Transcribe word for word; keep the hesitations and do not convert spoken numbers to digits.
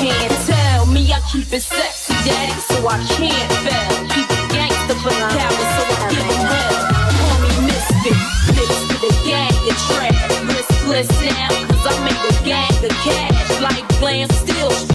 can't tell me, I keep it sexy, daddy, so I can't fail. Keep it gangsta for the cowards, so I give them hell. Call me Misfit, mixed with a gang of trash. Riskless now, cause I make a gang of cash. Like playing still.